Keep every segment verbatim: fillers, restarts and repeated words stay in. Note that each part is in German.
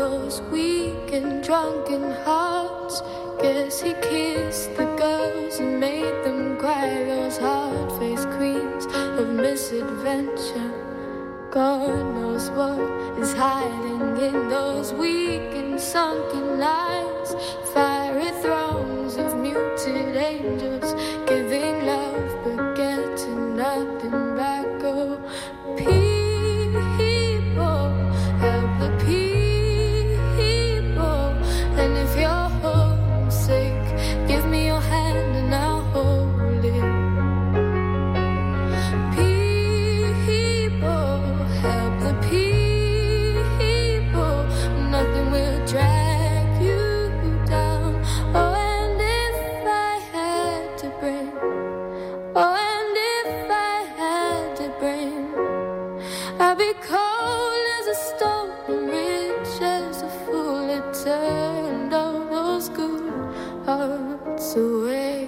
those weak and drunken hearts. Guess he kissed the girls and made them cry, those hard-faced queens of misadventure. God knows what is hiding in those weak and sunken lines. Fiery throngs of muted angels giving love but getting nothing back. Oh, people, help the people. And if you're homesick, give me your hand and I'll hold it. People, help the people. Nothing will drag you down. Oh, and if I had to bring, oh, and if I had to bring, I'd be cold as a stone and rich as a fool. It turned all those good hearts away.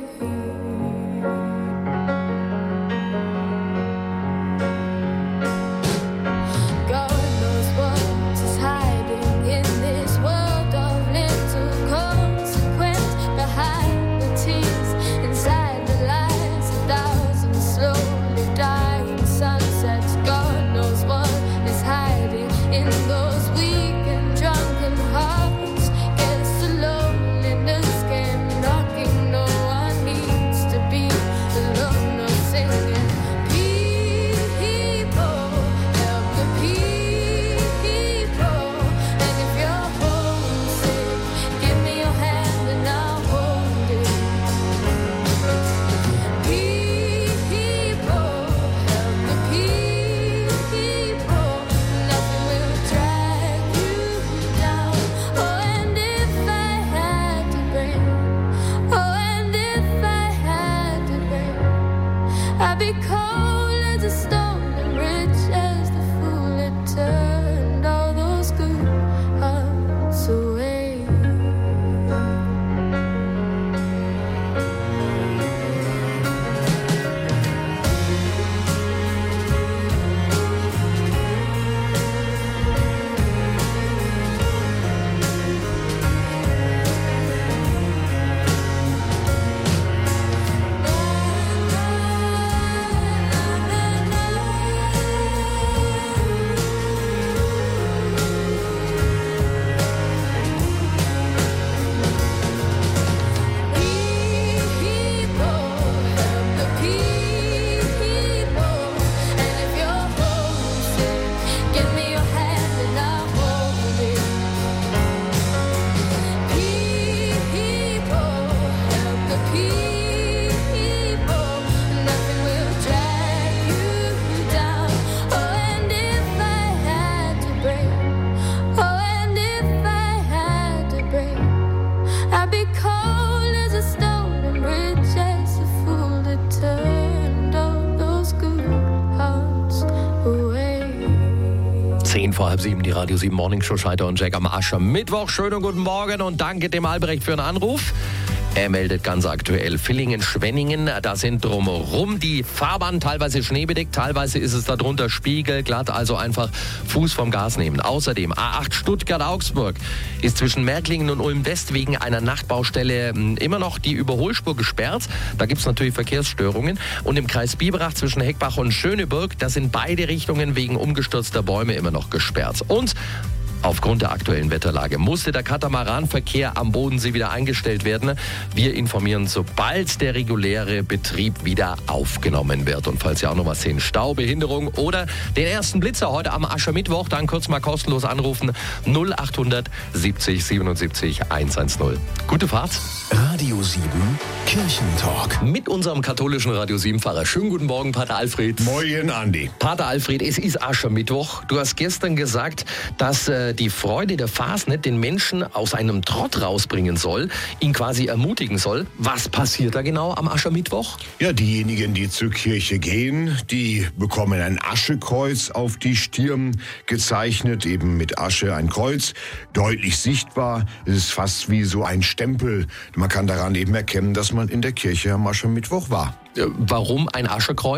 God knows what is hiding in this world of little consequence. Behind the tears, inside the lies, a thousand slowly dying sunsets. God knows what is hiding in those weak and drunken hearts. Guess the loneliness came knocking. No one needs to be alone or singing. People, help the people. And if you're homesick, give me your hand and I'll hold it. People, help the people. Nothing will drag you down. Oh, and if I had to bring, oh, and if I had to bring, I'd be cold as a stone and rich as the fool. It turned all those good hearts away. People, help the people. And if you're homesick, give me your hand and I'll hold it. People, help the people. Nothing will drag you down. Oh, and if I had to break, oh, and if I had to break, I'd be cold as a stone and rich as a fool. That turned all those good hearts away. Zehn vor halb sieben, die Radio sieben Morning Show, Scheiter und Jack am Aschermittwoch. Schönen guten Morgen und danke dem Albrecht für den Anruf. Er meldet ganz aktuell Villingen, Schwenningen, da sind drumherum die Fahrbahn teilweise schneebedeckt, teilweise ist es darunter spiegelglatt, also einfach Fuß vom Gas nehmen. Außerdem A acht Stuttgart-Augsburg ist zwischen Märklingen und Ulm-West wegen einer Nachtbaustelle immer noch die Überholspur gesperrt. Da gibt es natürlich Verkehrsstörungen. Und im Kreis Biberach zwischen Heckbach und Schöneburg, da sind beide Richtungen wegen umgestürzter Bäume immer noch gesperrt. Und aufgrund der aktuellen Wetterlage musste der Katamaranverkehr am Bodensee wieder eingestellt werden. Wir informieren, sobald der reguläre Betrieb wieder aufgenommen wird. Und falls Sie auch noch was sehen, Stau, Behinderung oder den ersten Blitzer heute am Aschermittwoch, dann kurz mal kostenlos anrufen. null acht siebzig siebenundsiebzig hundertzehn. Gute Fahrt. Radio sieben Kirchentalk. Mit unserem katholischen Radio sieben Pfarrer. Schönen guten Morgen, Pater Alfred. Moin, Andi. Pater Alfred, es ist Aschermittwoch. Du hast gestern gesagt, dass äh, die Freude der Fasnet den Menschen aus einem Trott rausbringen soll, ihn quasi ermutigen soll. Was passiert da genau am Aschermittwoch? Ja, diejenigen, die zur Kirche gehen, die bekommen ein Aschekreuz auf die Stirn gezeichnet, eben mit Asche ein Kreuz, deutlich sichtbar. Es ist fast wie so ein Stempel. Man kann daran eben erkennen, dass man in der Kirche am Aschermittwoch war. Warum ein Aschekreuz?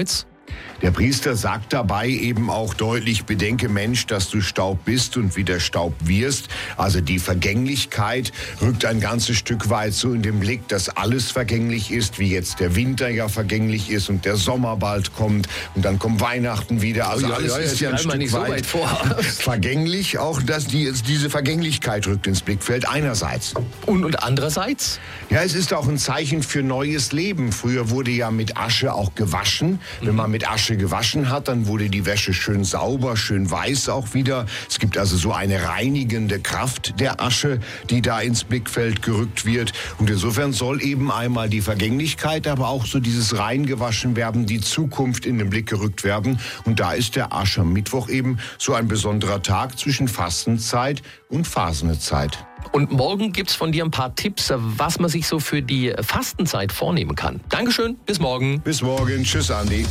Der Priester sagt dabei eben auch deutlich, bedenke Mensch, dass du Staub bist und wieder Staub wirst. Also die Vergänglichkeit rückt ein ganzes Stück weit so in den Blick, dass alles vergänglich ist, wie jetzt der Winter ja vergänglich ist und der Sommer bald kommt und dann kommt Weihnachten wieder. Also oh ja, alles ja, ist ja ein Stück nicht so weit, weit vor. vergänglich. Auch dass die, diese Vergänglichkeit rückt ins Blickfeld einerseits. Und, und andererseits? Ja, es ist auch ein Zeichen für neues Leben. Früher wurde ja mit Asche auch gewaschen. Mhm. Wenn man mit Asche gewaschen hat, dann wurde die Wäsche schön sauber, schön weiß auch wieder. Es gibt also so eine reinigende Kraft der Asche, die da ins Blickfeld gerückt wird. Und insofern soll eben einmal die Vergänglichkeit, aber auch so dieses reingewaschen werden, die Zukunft in den Blick gerückt werden. Und da ist der Aschermittwoch eben so ein besonderer Tag zwischen Fastenzeit und Fasnezeit. Und morgen gibt's von dir ein paar Tipps, was man sich so für die Fastenzeit vornehmen kann. Dankeschön, bis morgen. Bis morgen, tschüss Andi.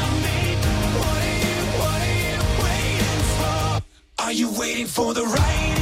Are you waiting for the right?